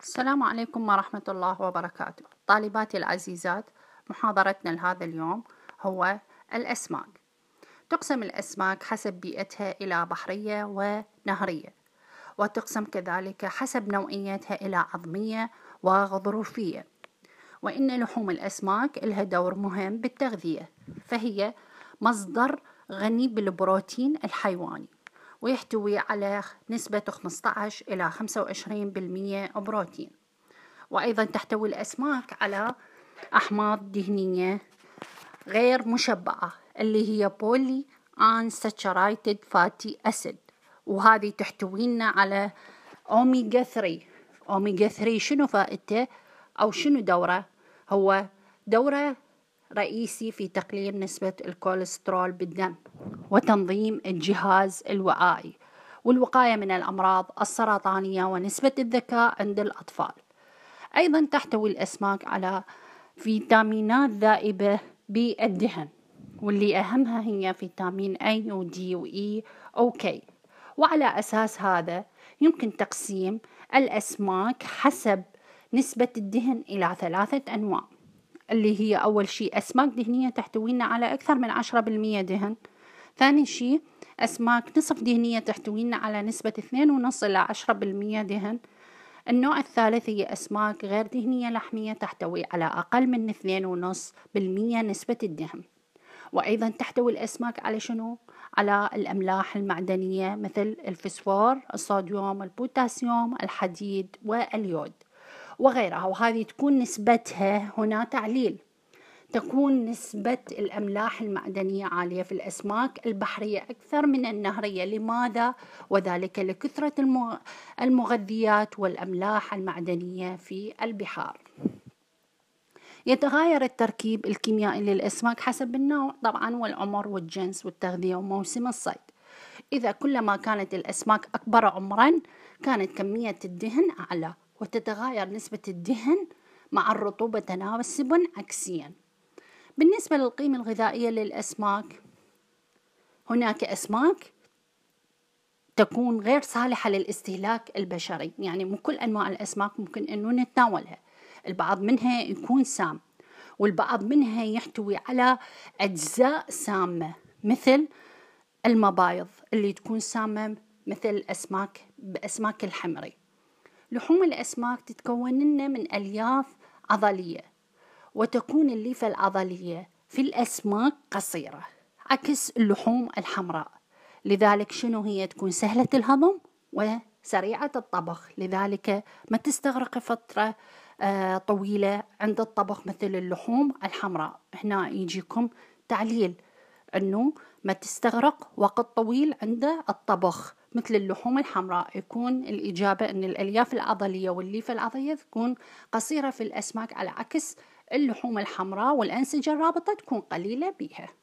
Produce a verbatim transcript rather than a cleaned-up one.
السلام عليكم ورحمة الله وبركاته. طالباتي العزيزات، محاضرتنا لهذا اليوم هو الأسماك. تقسم الأسماك حسب بيئتها إلى بحرية ونهرية، وتقسم كذلك حسب نوعيتها إلى عظمية وغضروفية. وإن لحوم الأسماك لها دور مهم بالتغذية، فهي مصدر غني بالبروتين الحيواني، ويحتوي على نسبة خمسة عشر إلى خمسة وعشرين بالمئة بروتين. وأيضا تحتوي الأسماك على أحماض دهنية غير مشبعة اللي هي بولي unsaturated fatty acid، وهذه تحتوينا على أوميجا ثلاثة. أوميجا ثلاثة شنو فائدته أو شنو دوره؟ هو دوره رئيسي في تقليل نسبة الكوليسترول بالدم، وتنظيم الجهاز الوعائي، والوقاية من الأمراض السرطانية، ونسبة الذكاء عند الأطفال. أيضا تحتوي الأسماك على فيتامينات ذائبة بالدهن، واللي أهمها هي فيتامين A و D و E و K. وعلى أساس هذا يمكن تقسيم الأسماك حسب نسبة الدهن إلى ثلاثة أنواع، اللي هي أول شيء أسماك دهنية تحتوينا على أكثر من عشرة بالمئة دهن. ثاني شيء أسماك نصف دهنية تحتوينا على نسبة اثنين ونص إلى عشرة بالمئة دهن. النوع الثالث هي أسماك غير دهنية لحمية تحتوي على أقل من اثنين ونص بالمئة نسبة الدهن. وأيضا تحتوي الأسماك على شنو؟ على الأملاح المعدنية مثل الفسفور، الصوديوم، البوتاسيوم، الحديد واليود وغيرها. وهذه تكون نسبتها هنا تعليل، تكون نسبة الأملاح المعدنية عالية في الأسماك البحرية أكثر من النهرية. لماذا؟ وذلك لكثرة المغذيات والأملاح المعدنية في البحار. يتغير التركيب الكيميائي للأسماك حسب النوع طبعا، والعمر والجنس والتغذية وموسم الصيد. إذا كلما كانت الأسماك أكبر عمرا كانت كمية الدهن أعلى، وتتغير نسبة الدهن مع الرطوبة تناسبا عكسيا. بالنسبة للقيمة الغذائية للأسماك، هناك أسماك تكون غير صالحة للاستهلاك البشري، يعني مو كل أنواع الأسماك ممكن أنه نتناولها. البعض منها يكون سام، والبعض منها يحتوي على أجزاء سامة مثل المبايض اللي تكون سامة مثل أسماك بأسماك الحمري. لحوم الأسماك تتكون لنا من ألياف عضلية، وتكون الليفة العضلية في الأسماك قصيرة عكس اللحوم الحمراء. لذلك شنو هي؟ تكون سهلة الهضم وسريعة الطبخ، لذلك ما تستغرق فترة آه طويلة عند الطبخ مثل اللحوم الحمراء. هنا يجيكم تعليل أنه ما تستغرق وقت طويل عند الطبخ مثل اللحوم الحمراء. يكون الإجابة أن الألياف العضلية والليفة العضلية تكون قصيرة في الأسماك على عكس اللحوم الحمراء، والأنسجة الرابطة تكون قليلة بها.